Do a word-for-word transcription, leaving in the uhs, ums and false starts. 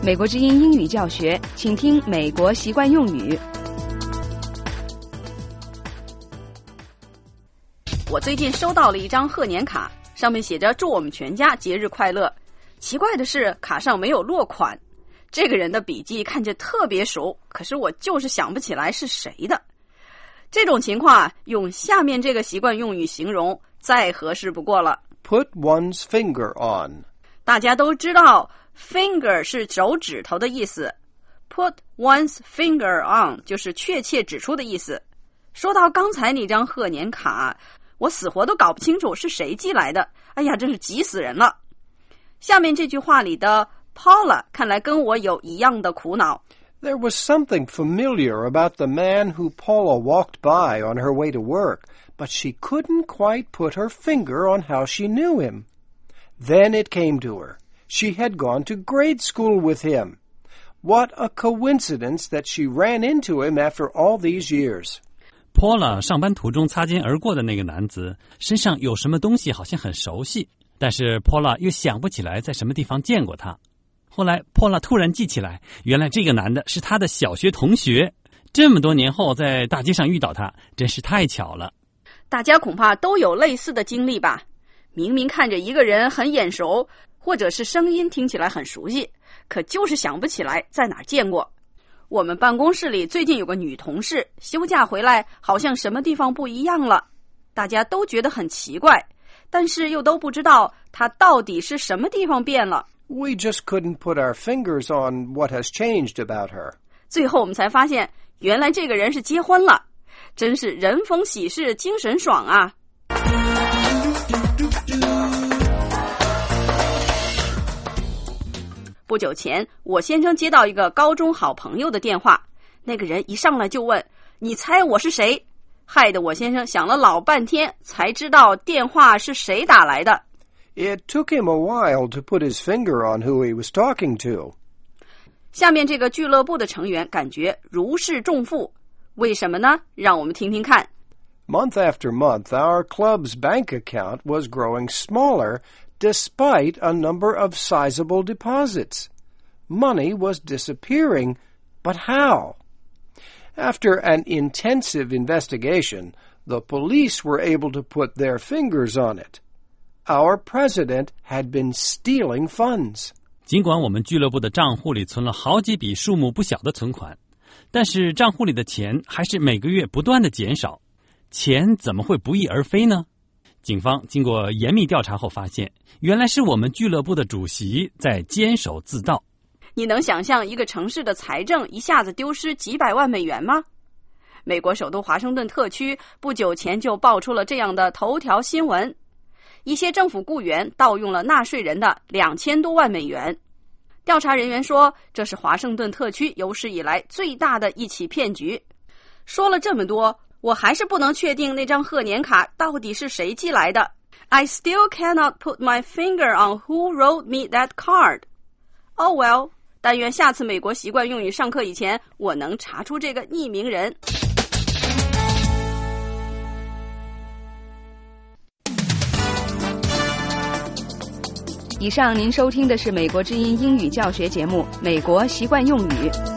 美国之音英语教学，请听美国习惯用语。 我最近收到了一张贺年卡，上面写着祝我们全家节日快乐。奇怪的是，卡上没有落款。这个人的笔迹看着特别熟，可是我就是想不起来是谁的。这种情况啊，用下面这个习惯用语形容再合适不过了。 Put one's finger on. 大家都知道 finger 是手指头的意思， put one's finger on 就是确切指出的意思。说到刚才那张贺年卡，我死活都搞不清楚是谁寄来的，哎呀，真是急死人了。下面这句话里的 Paula 看来跟我有一样的苦恼。 There was something familiar about the man who Paula walked by on her way to work, but she couldn't quite put her finger on how she knew him. Then it came to her. She had gone to grade school with him. What a coincidence that she ran into him after all these years. Paula 上班途中擦肩而过的那个男子身上有什么东西好像很熟悉，但是 Paula 又想不起来在什么地方见过他。后来 Paula 突然记起来，原来这个男的是他的小学同学，这么多年后在大街上遇到他，真是太巧了。 大家恐怕都有类似的经历吧，明明看着一个人很眼熟，或者是声音听起来很熟悉，可就是想不起来在哪儿见过。我们办公室里最近有个女同事休假回来，好像什么地方不一样了，大家都觉得很奇怪，但是又都不知道她到底是什么地方变了。 We just couldn't put our fingers on what has changed about her. 最后我们才发现，原来这个人是结婚了，真是人逢喜事精神爽啊。不久前，我先生接到一个高中好朋友的电话，那个人一上来就问，你猜我是谁？害得我先生想了老半天，才知道电话是谁打来的。 It took him a while to put his finger on who he was talking to. 下面这个俱乐部的成员感觉如释重负，为什么呢？让我们听听看。 Month after month, our club's bank account was growing smaller despite a number of sizable deposits. Money was disappearing, but how? After an intensive investigation, the police were able to put their fingers on it.Our president had been stealing funds. 尽管我们俱乐部的账户里存了好几笔数目不小的存款，但是账户里的钱还是每个月不断的减少。钱怎么会不翼而飞呢？警方经过严密调查后发现，原来是我们俱乐部的主席在监守自盗。 你能想象一个城市的财政一下子丢失几百万美元吗？美国首都华盛顿特区不久前就爆出了这样的头条新闻。一些政府雇员盗用了纳税人的两千多万美元。调查人员说，这是华盛顿特区有史以来最大的一起骗局。说了这么多，我还是不能确定那张贺年卡到底是谁寄来的。I still cannot put my finger on who wrote me that card. Oh well, 但愿下次美国习惯用语上课以前，我能查出这个匿名人。 以上您收听的是美国之音英语教学节目《美国习惯用语》。